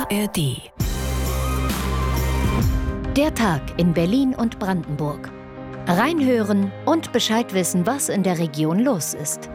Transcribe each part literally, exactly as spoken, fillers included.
R D. Der Tag in Berlin und Brandenburg. Reinhören und Bescheid wissen, was in der Region los ist.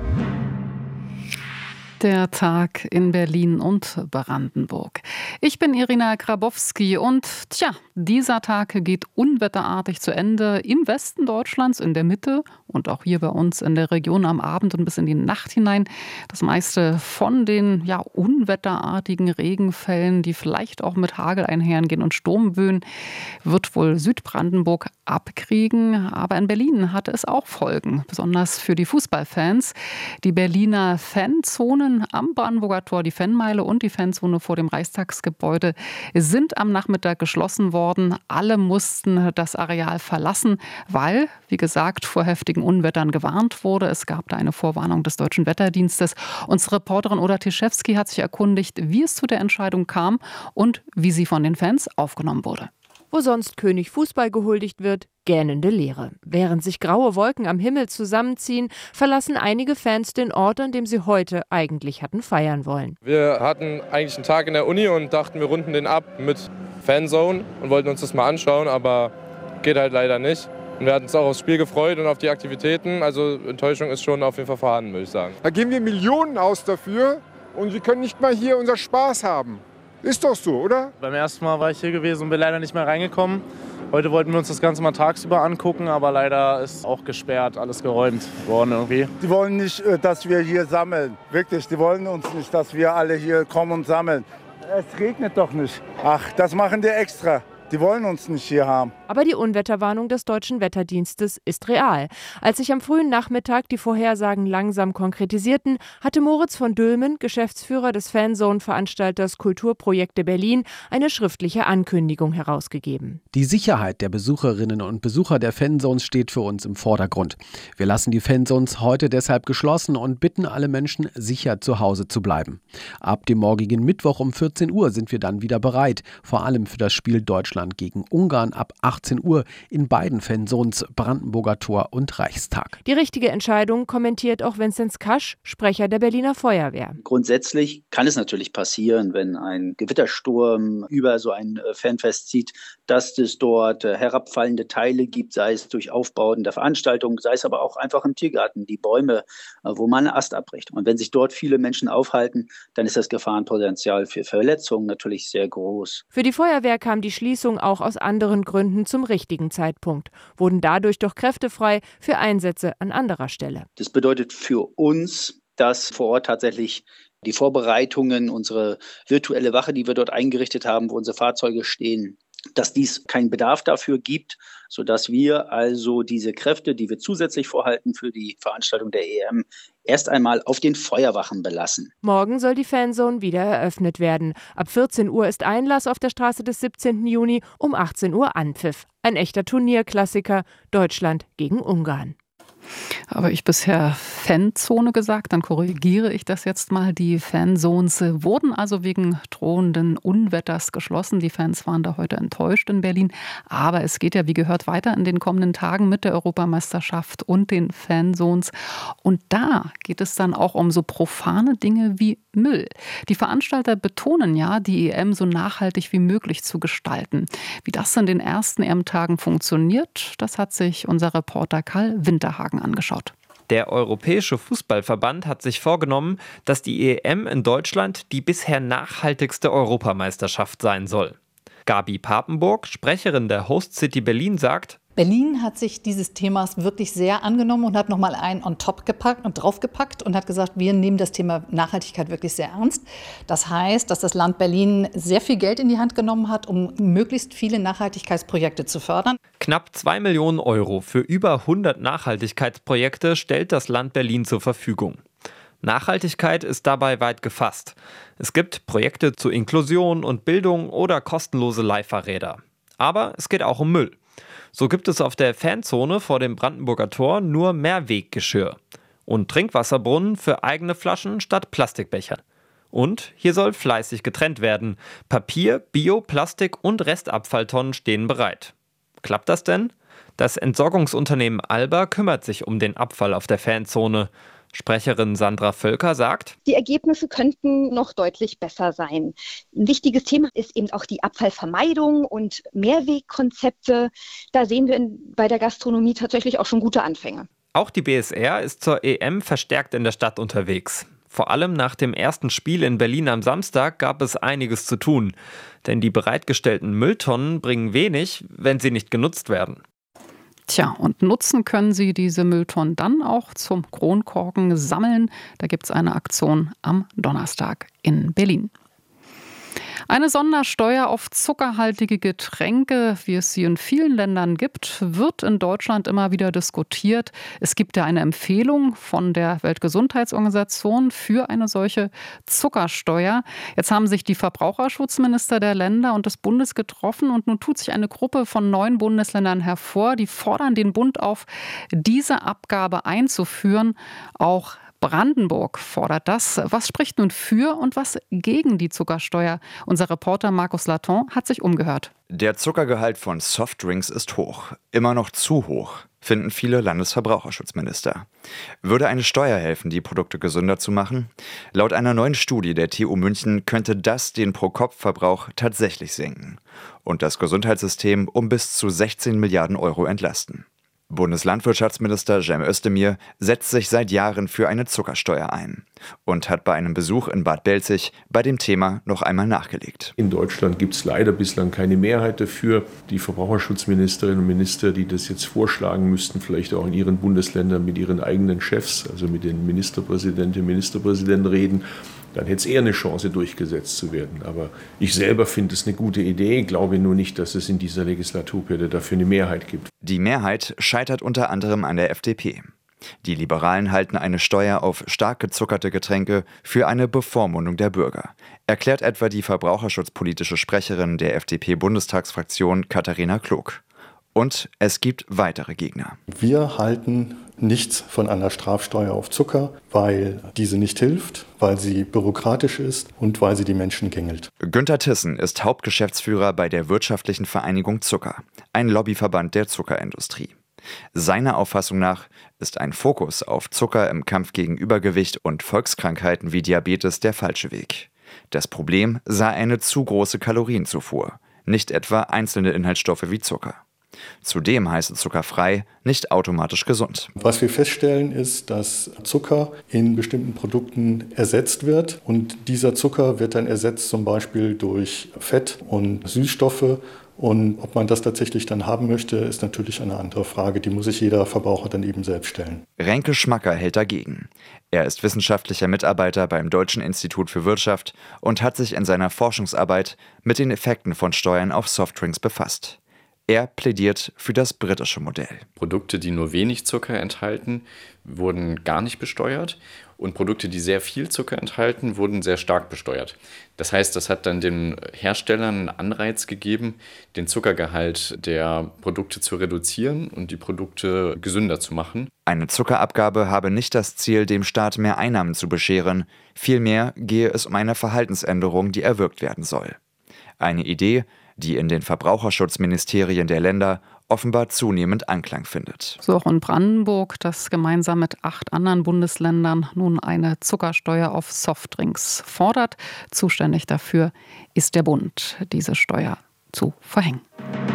Der Tag in Berlin und Brandenburg. Ich bin Irina Grabowski und tja, dieser Tag geht unwetterartig zu Ende im Westen Deutschlands, in der Mitte und auch hier bei uns in der Region am Abend und bis in die Nacht hinein. Das meiste von den ja, unwetterartigen Regenfällen, die vielleicht auch mit Hagel einhergehen und Sturmböen, wird wohl Südbrandenburg abkriegen. Aber in Berlin hatte es auch Folgen, besonders für die Fußballfans. Die Berliner Fanzonen am Brandenburger Tor, die Fanmeile und die Fanzone vor dem Reichstagsgebäude sind am Nachmittag geschlossen worden. Alle mussten das Areal verlassen, weil, wie gesagt, vor heftigen Unwettern gewarnt wurde. Es gab da eine Vorwarnung des Deutschen Wetterdienstes. Unsere Reporterin Oda Tischewski hat sich erkundigt, wie es zu der Entscheidung kam und wie sie von den Fans aufgenommen wurde. Wo sonst König Fußball gehuldigt wird, gähnende Leere. Während sich graue Wolken am Himmel zusammenziehen, verlassen einige Fans den Ort, an dem sie heute eigentlich hatten feiern wollen. Wir hatten eigentlich einen Tag in der Uni und dachten, wir runden den ab mit Fanzone und wollten uns das mal anschauen, aber geht halt leider nicht. Und wir hatten uns auch aufs Spiel gefreut und auf die Aktivitäten. Also Enttäuschung ist schon auf jeden Fall vorhanden, würde ich sagen. Da geben wir Millionen aus dafür und wir können nicht mal hier unser Spaß haben. Ist doch so, oder? Beim ersten Mal war ich hier gewesen und bin leider nicht mehr reingekommen. Heute wollten wir uns das Ganze mal tagsüber angucken, aber leider ist auch gesperrt, alles geräumt worden irgendwie. Die wollen nicht, dass wir hier sammeln. Wirklich, die wollen uns nicht, dass wir alle hier kommen und sammeln. Es regnet doch nicht. Ach, das machen die extra. Die wollen uns nicht hier haben. Aber die Unwetterwarnung des Deutschen Wetterdienstes ist real. Als sich am frühen Nachmittag die Vorhersagen langsam konkretisierten, hatte Moritz von Dülmen, Geschäftsführer des Fanzone-Veranstalters Kulturprojekte Berlin, eine schriftliche Ankündigung herausgegeben. Die Sicherheit der Besucherinnen und Besucher der Fanzones steht für uns im Vordergrund. Wir lassen die Fanzones heute deshalb geschlossen und bitten alle Menschen, sicher zu Hause zu bleiben. Ab dem morgigen Mittwoch um vierzehn Uhr sind wir dann wieder bereit, vor allem für das Spiel Deutschland gegen Ungarn ab achtzehn Uhr in beiden Fanzones Brandenburger Tor und Reichstag. Die richtige Entscheidung kommentiert auch Vinzenz Kasch, Sprecher der Berliner Feuerwehr. Grundsätzlich kann es natürlich passieren, wenn ein Gewittersturm über so ein Fanfest zieht, dass es dort herabfallende Teile gibt, sei es durch Aufbauten der Veranstaltung, sei es aber auch einfach im Tiergarten, die Bäume, wo man einen Ast abbricht. Und wenn sich dort viele Menschen aufhalten, dann ist das Gefahrenpotenzial für Verletzungen natürlich sehr groß. Für die Feuerwehr kam die Schließung auch aus anderen Gründen zum richtigen Zeitpunkt, wurden dadurch doch Kräfte frei für Einsätze an anderer Stelle. Das bedeutet für uns, dass vor Ort tatsächlich die Vorbereitungen, unsere virtuelle Wache, die wir dort eingerichtet haben, wo unsere Fahrzeuge stehen, dass dies keinen Bedarf dafür gibt, sodass wir also diese Kräfte, die wir zusätzlich vorhalten für die Veranstaltung der E M, erst einmal auf den Feuerwachen belassen. Morgen soll die Fanzone wieder eröffnet werden. Ab vierzehn Uhr ist Einlass auf der Straße des siebzehnten Juni, um achtzehn Uhr Anpfiff. Ein echter Turnierklassiker, Deutschland gegen Ungarn. Habe ich bisher Fanzone gesagt, dann korrigiere ich das jetzt mal. Die Fanzones wurden also wegen drohenden Unwetters geschlossen. Die Fans waren da heute enttäuscht in Berlin. Aber es geht ja, wie gehört, weiter in den kommenden Tagen mit der Europameisterschaft und den Fanzones. Und da geht es dann auch um so profane Dinge wie Müll. Die Veranstalter betonen ja, die E M so nachhaltig wie möglich zu gestalten. Wie das in den ersten E M-Tagen funktioniert, das hat sich unser Reporter Karl Winterhagen angeschaut. Der Europäische Fußballverband hat sich vorgenommen, dass die E M in Deutschland die bisher nachhaltigste Europameisterschaft sein soll. Gabi Papenburg, Sprecherin der Host City Berlin, sagt: Berlin hat sich dieses Themas wirklich sehr angenommen und hat nochmal einen on top gepackt und draufgepackt und hat gesagt, wir nehmen das Thema Nachhaltigkeit wirklich sehr ernst. Das heißt, dass das Land Berlin sehr viel Geld in die Hand genommen hat, um möglichst viele Nachhaltigkeitsprojekte zu fördern. Knapp zwei Millionen Euro für über hundert Nachhaltigkeitsprojekte stellt das Land Berlin zur Verfügung. Nachhaltigkeit ist dabei weit gefasst. Es gibt Projekte zur Inklusion und Bildung oder kostenlose Leihfahrräder. Aber es geht auch um Müll. So gibt es auf der Fanzone vor dem Brandenburger Tor nur Mehrweggeschirr und Trinkwasserbrunnen für eigene Flaschen statt Plastikbechern. Und hier soll fleißig getrennt werden. Papier, Bio, Plastik und Restabfalltonnen stehen bereit. Klappt das denn? Das Entsorgungsunternehmen Alba kümmert sich um den Abfall auf der Fanzone. Sprecherin Sandra Völker sagt: Die Ergebnisse könnten noch deutlich besser sein. Ein wichtiges Thema ist eben auch die Abfallvermeidung und Mehrwegkonzepte. Da sehen wir in, bei der Gastronomie tatsächlich auch schon gute Anfänge. Auch die B S R ist zur E M verstärkt in der Stadt unterwegs. Vor allem nach dem ersten Spiel in Berlin am Samstag gab es einiges zu tun. Denn die bereitgestellten Mülltonnen bringen wenig, wenn sie nicht genutzt werden. Tja, und nutzen können Sie diese Mülltonnen dann auch zum Kronkorken sammeln. Da gibt es eine Aktion am Donnerstag in Berlin. Eine Sondersteuer auf zuckerhaltige Getränke, wie es sie in vielen Ländern gibt, wird in Deutschland immer wieder diskutiert. Es gibt ja eine Empfehlung von der Weltgesundheitsorganisation für eine solche Zuckersteuer. Jetzt haben sich die Verbraucherschutzminister der Länder und des Bundes getroffen und nun tut sich eine Gruppe von neun Bundesländern hervor, die fordern den Bund auf, diese Abgabe einzuführen. Auch Brandenburg fordert das. Was spricht nun für und was gegen die Zuckersteuer? Unser Reporter Markus Laton hat sich umgehört. Der Zuckergehalt von Softdrinks ist hoch. Immer noch zu hoch, finden viele Landesverbraucherschutzminister. Würde eine Steuer helfen, die Produkte gesünder zu machen? Laut einer neuen Studie der T U München könnte das den Pro-Kopf-Verbrauch tatsächlich senken und das Gesundheitssystem um bis zu sechzehn Milliarden Euro entlasten. Bundeslandwirtschaftsminister Cem Özdemir setzt sich seit Jahren für eine Zuckersteuer ein und hat bei einem Besuch in Bad Belzig bei dem Thema noch einmal nachgelegt. In Deutschland gibt es leider bislang keine Mehrheit dafür. Die Verbraucherschutzministerinnen und Minister, die das jetzt vorschlagen müssten, vielleicht auch in ihren Bundesländern mit ihren eigenen Chefs, also mit den Ministerpräsidentinnen und Ministerpräsidenten reden, dann hätte es eher eine Chance, durchgesetzt zu werden. Aber ich selber finde es eine gute Idee, glaube nur nicht, dass es in dieser Legislaturperiode dafür eine Mehrheit gibt. Die Mehrheit scheitert unter anderem an der F D P. Die Liberalen halten eine Steuer auf stark gezuckerte Getränke für eine Bevormundung der Bürger, erklärt etwa die verbraucherschutzpolitische Sprecherin der F D P-Bundestagsfraktion Katharina Klug. Und es gibt weitere Gegner. Wir halten nichts von einer Strafsteuer auf Zucker, weil diese nicht hilft, weil sie bürokratisch ist und weil sie die Menschen gängelt. Günther Thyssen ist Hauptgeschäftsführer bei der Wirtschaftlichen Vereinigung Zucker, ein Lobbyverband der Zuckerindustrie. Seiner Auffassung nach ist ein Fokus auf Zucker im Kampf gegen Übergewicht und Volkskrankheiten wie Diabetes der falsche Weg. Das Problem sei eine zu große Kalorienzufuhr, nicht etwa einzelne Inhaltsstoffe wie Zucker. Zudem heißt zuckerfrei nicht automatisch gesund. Was wir feststellen ist, dass Zucker in bestimmten Produkten ersetzt wird und dieser Zucker wird dann ersetzt zum Beispiel durch Fett und Süßstoffe. Und ob man das tatsächlich dann haben möchte, ist natürlich eine andere Frage. Die muss sich jeder Verbraucher dann eben selbst stellen. Renke Schmacker hält dagegen. Er ist wissenschaftlicher Mitarbeiter beim Deutschen Institut für Wirtschaft und hat sich in seiner Forschungsarbeit mit den Effekten von Steuern auf Softdrinks befasst. Er plädiert für das britische Modell. Produkte, die nur wenig Zucker enthalten, wurden gar nicht besteuert und Produkte, die sehr viel Zucker enthalten, wurden sehr stark besteuert. Das heißt, das hat dann den Herstellern einen Anreiz gegeben, den Zuckergehalt der Produkte zu reduzieren und die Produkte gesünder zu machen. Eine Zuckerabgabe habe nicht das Ziel, dem Staat mehr Einnahmen zu bescheren. Vielmehr gehe es um eine Verhaltensänderung, die erwirkt werden soll. Eine Idee, die in den Verbraucherschutzministerien der Länder offenbar zunehmend Anklang findet. So auch in Brandenburg, das gemeinsam mit acht anderen Bundesländern nun eine Zuckersteuer auf Softdrinks fordert. Zuständig dafür ist der Bund, diese Steuer zu verhängen.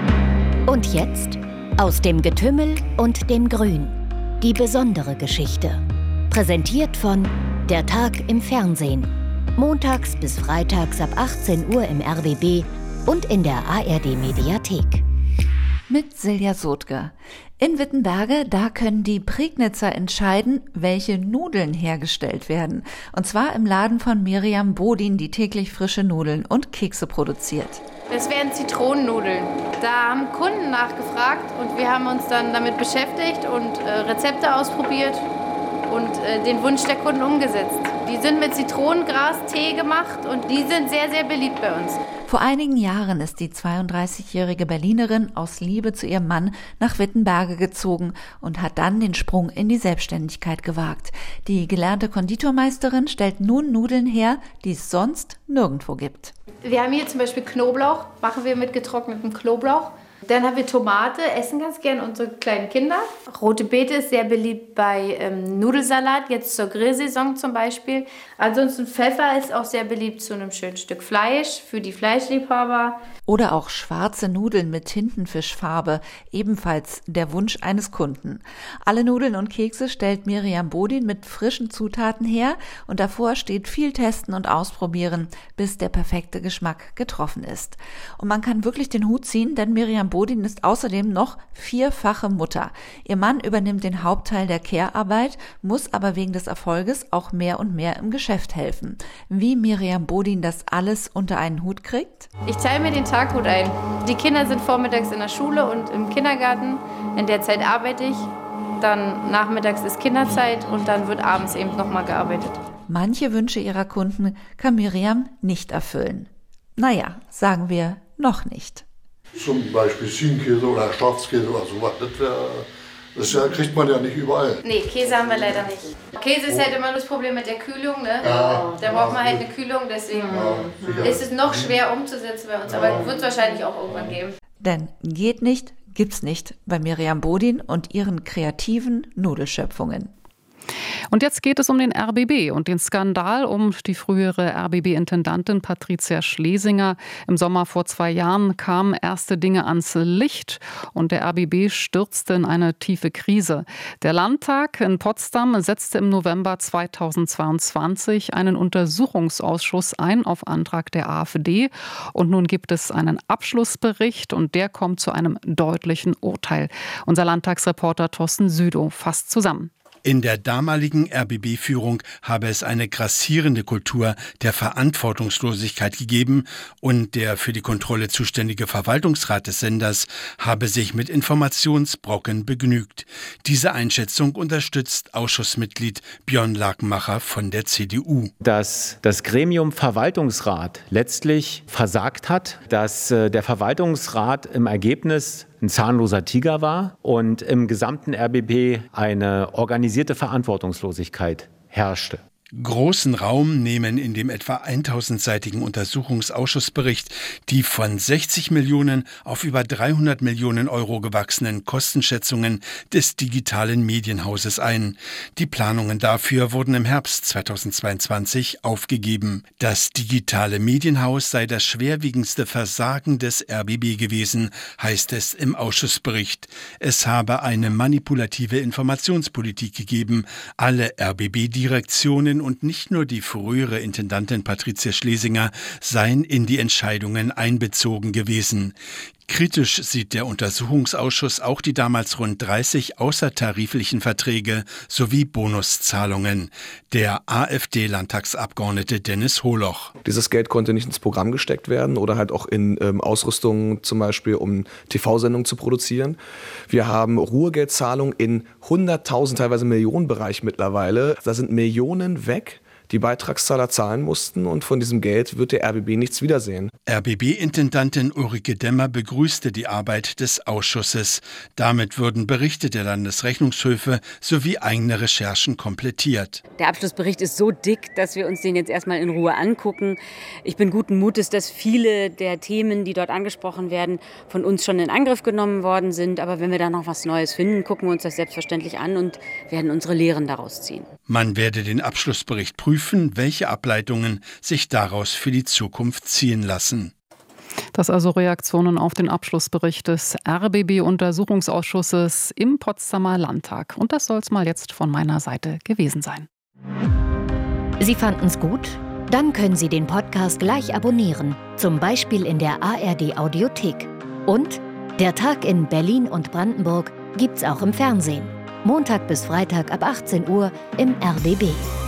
Und jetzt aus dem Getümmel und dem Grün. Die besondere Geschichte. Präsentiert von Der Tag im Fernsehen. Montags bis freitags ab achtzehn Uhr im R B B und in der A R D-Mediathek. Mit Silja Sotke. In Wittenberge, da können die Prignitzer entscheiden, welche Nudeln hergestellt werden. Und zwar im Laden von Miriam Bodin, die täglich frische Nudeln und Kekse produziert. Das wären Zitronennudeln. Da haben Kunden nachgefragt und wir haben uns dann damit beschäftigt und äh, Rezepte ausprobiert und äh, den Wunsch der Kunden umgesetzt. Die sind mit Zitronengras-Tee gemacht und die sind sehr, sehr beliebt bei uns. Vor einigen Jahren ist die zweiunddreißigjährige Berlinerin aus Liebe zu ihrem Mann nach Wittenberge gezogen und hat dann den Sprung in die Selbstständigkeit gewagt. Die gelernte Konditormeisterin stellt nun Nudeln her, die es sonst nirgendwo gibt. Wir haben hier zum Beispiel Knoblauch, machen wir mit getrocknetem Knoblauch. Dann haben wir Tomate, essen ganz gern unsere kleinen Kinder. Rote Beete ist sehr beliebt bei ähm, Nudelsalat, jetzt zur Grillsaison zum Beispiel. Ansonsten Pfeffer ist auch sehr beliebt zu einem schönen Stück Fleisch, für die Fleischliebhaber. Oder auch schwarze Nudeln mit Tintenfischfarbe, ebenfalls der Wunsch eines Kunden. Alle Nudeln und Kekse stellt Miriam Bodin mit frischen Zutaten her und davor steht viel Testen und Ausprobieren, bis der perfekte Geschmack getroffen ist. Und man kann wirklich den Hut ziehen, denn Miriam Bodin ist außerdem noch vierfache Mutter. Ihr Mann übernimmt den Hauptteil der Care-Arbeit, muss aber wegen des Erfolges auch mehr und mehr im Geschäft helfen. Wie Miriam Bodin das alles unter einen Hut kriegt? Ich teile mir den Tag gut ein. Die Kinder sind vormittags in der Schule und im Kindergarten. In der Zeit arbeite ich. Dann nachmittags ist Kinderzeit und dann wird abends eben nochmal gearbeitet. Manche Wünsche ihrer Kunden kann Miriam nicht erfüllen. Naja, sagen wir noch nicht. Zum Beispiel Ziegenkäse oder Schafskäse oder sowas. Das, wär, das ja, kriegt man ja nicht überall. Nee, Käse haben wir leider nicht. Käse ist halt immer das Problem mit der Kühlung, ne? Ja, da braucht man halt eine Kühlung, deswegen ja, ist es noch schwer umzusetzen bei uns, aber ja. Wird es wahrscheinlich auch irgendwann geben. Denn geht nicht, gibt's nicht bei Miriam Bodin und ihren kreativen Nudelschöpfungen. Und jetzt geht es um den R B B und den Skandal um die frühere R B B-Intendantin Patricia Schlesinger. Im Sommer vor zwei Jahren kamen erste Dinge ans Licht und der R B B stürzte in eine tiefe Krise. Der Landtag in Potsdam setzte im November zweitausendzweiundzwanzig einen Untersuchungsausschuss ein auf Antrag der AfD. Und nun gibt es einen Abschlussbericht und der kommt zu einem deutlichen Urteil. Unser Landtagsreporter Thorsten Südow fasst zusammen. In der damaligen R B B-Führung habe es eine grassierende Kultur der Verantwortungslosigkeit gegeben und der für die Kontrolle zuständige Verwaltungsrat des Senders habe sich mit Informationsbrocken begnügt. Diese Einschätzung unterstützt Ausschussmitglied Björn Lakenmacher von der C D U. Dass das Gremium Verwaltungsrat letztlich versagt hat, dass der Verwaltungsrat im Ergebnis ein zahnloser Tiger war und im gesamten R B B eine organisierte Verantwortungslosigkeit herrschte. Großen Raum nehmen in dem etwa tausendseitigen Untersuchungsausschussbericht die von sechzig Millionen auf über dreihundert Millionen Euro gewachsenen Kostenschätzungen des digitalen Medienhauses ein. Die Planungen dafür wurden im Herbst zweitausendzweiundzwanzig aufgegeben. Das digitale Medienhaus sei das schwerwiegendste Versagen des R B B gewesen, heißt es im Ausschussbericht. Es habe eine manipulative Informationspolitik gegeben. Alle R B B-Direktionen und nicht nur die frühere Intendantin Patricia Schlesinger seien in die Entscheidungen einbezogen gewesen. Kritisch sieht der Untersuchungsausschuss auch die damals rund dreißig außertariflichen Verträge sowie Bonuszahlungen. Der AfD-Landtagsabgeordnete Dennis Holoch. Dieses Geld konnte nicht ins Programm gesteckt werden oder halt auch in ähm, Ausrüstung, zum Beispiel um T V-Sendungen zu produzieren. Wir haben Ruhegeldzahlungen in hunderttausend, teilweise Millionenbereich mittlerweile. Da sind Millionen weg, die Beitragszahler zahlen mussten und von diesem Geld wird der R B B nichts wiedersehen. R B B-Intendantin Ulrike Demmer begrüßte die Arbeit des Ausschusses. Damit würden Berichte der Landesrechnungshöfe sowie eigene Recherchen komplettiert. Der Abschlussbericht ist so dick, dass wir uns den jetzt erstmal in Ruhe angucken. Ich bin guten Mutes, dass viele der Themen, die dort angesprochen werden, von uns schon in Angriff genommen worden sind. Aber wenn wir da noch was Neues finden, gucken wir uns das selbstverständlich an und werden unsere Lehren daraus ziehen. Man werde den Abschlussbericht prüfen, welche Ableitungen sich daraus für die Zukunft ziehen lassen. Das also Reaktionen auf den Abschlussbericht des R B B-Untersuchungsausschusses im Potsdamer Landtag. Und das soll es mal jetzt von meiner Seite gewesen sein. Sie fanden es gut? Dann können Sie den Podcast gleich abonnieren. Zum Beispiel in der A R D-Audiothek. Und der Tag in Berlin und Brandenburg gibt's auch im Fernsehen. Montag bis Freitag ab achtzehn Uhr im R B B.